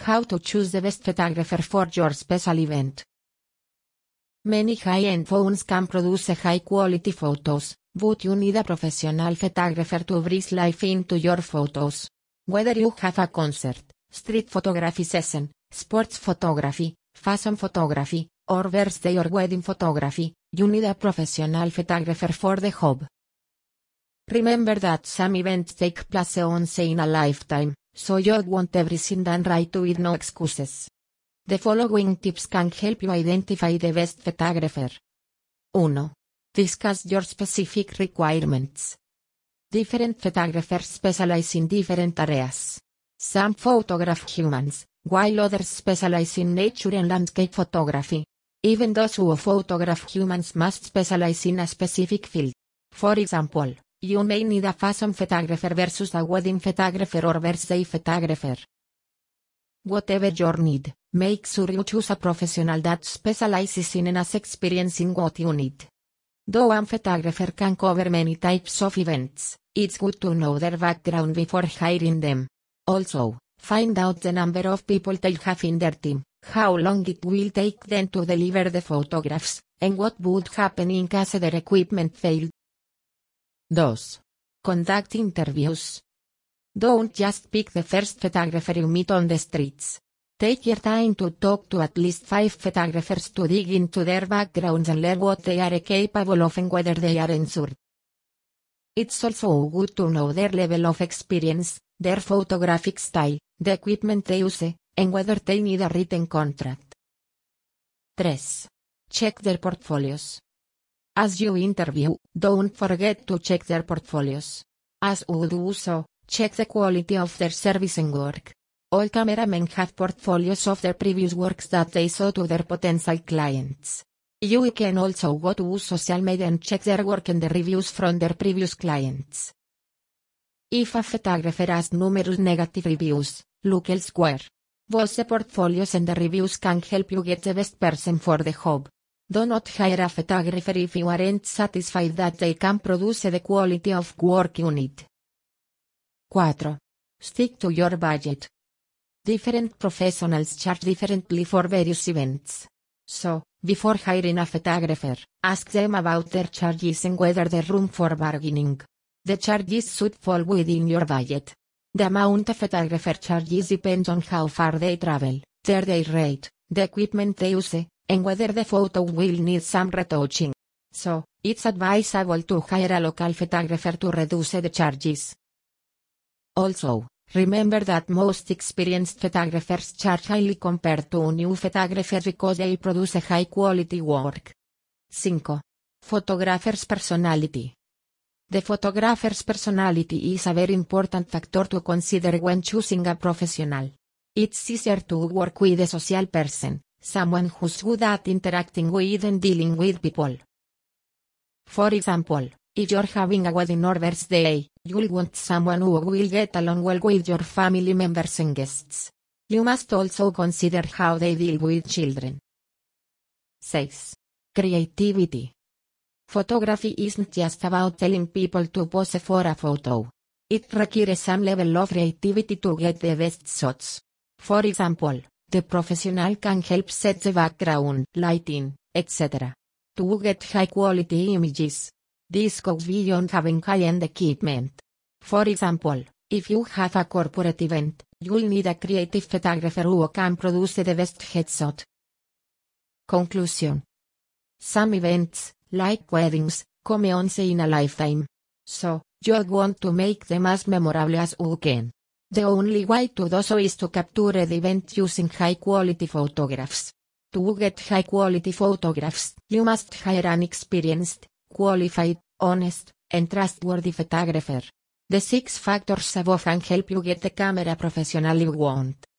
How to choose the best photographer for your special event. Many high-end phones can produce high-quality photos, but you need a professional photographer to breathe life into your photos. Whether you have a concert, street photography session, sports photography, fashion photography, or birthday or wedding photography, you need a professional photographer for the job. Remember that some events take place once in a lifetime, so you want everything done right with no excuses. The following tips can help you identify the best photographer. 1. Discuss your specific requirements. Different photographers specialize in different areas. Some photograph humans, while others specialize in nature and landscape photography. Even those who photograph humans must specialize in a specific field. For example, you may need a fashion photographer versus a wedding photographer or birthday photographer. Whatever your need, make sure you choose a professional that specializes in and has experience in what you need. Though one photographer can cover many types of events, it's good to know their background before hiring them. Also, find out the number of people they have in their team, how long it will take them to deliver the photographs, and what would happen in case their equipment failed. 2. Conduct interviews. Don't just pick the first photographer you meet on the streets. Take your time to talk to at least 5 photographers to dig into their backgrounds and learn what they are capable of and whether they are insured. It's also good to know their level of experience, their photographic style, the equipment they use, and whether they need a written contract. 3. Check their portfolios. As you interview, don't forget to check their portfolios. As you do so, check the quality of their service and work. All cameramen have portfolios of their previous works that they show to their potential clients. You can also go to social media and check their work and the reviews from their previous clients. If a photographer has numerous negative reviews, look elsewhere. Both the portfolios and the reviews can help you get the best person for the job. Do not hire a photographer if you aren't satisfied that they can produce the quality of work you need. 4. Stick to your budget. Different professionals charge differently for various events. So, before hiring a photographer, ask them about their charges and whether there's room for bargaining. The charges should fall within your budget. The amount a photographer charges depends on how far they travel, their day rate, the equipment they use, and whether the photo will need some retouching. So, it's advisable to hire a local photographer to reduce the charges. Also, remember that most experienced photographers charge highly compared to new photographers because they produce high-quality work. 5. Photographer's personality. The photographer's personality is a very important factor to consider when choosing a professional. It's easier to work with a social person, someone who's good at interacting with and dealing with people. For example, if you're having a wedding or birthday, you'll want someone who will get along well with your family members and guests. You must also consider how they deal with children. 6. Creativity. Photography isn't just about telling people to pose for a photo. It requires some level of creativity to get the best shots. For example, the professional can help set the background, lighting, etc. to get high-quality images. This goes beyond having high-end equipment. For example, if you have a corporate event, you'll need a creative photographer who can produce the best headshot. Conclusion. Some events, like weddings, come once in a lifetime. So, you want to make them as memorable as you can. The only way to do so is to capture the event using high-quality photographs. To get high-quality photographs, you must hire an experienced, qualified, honest, and trustworthy photographer. The 6 factors above can help you get the camera professional you want.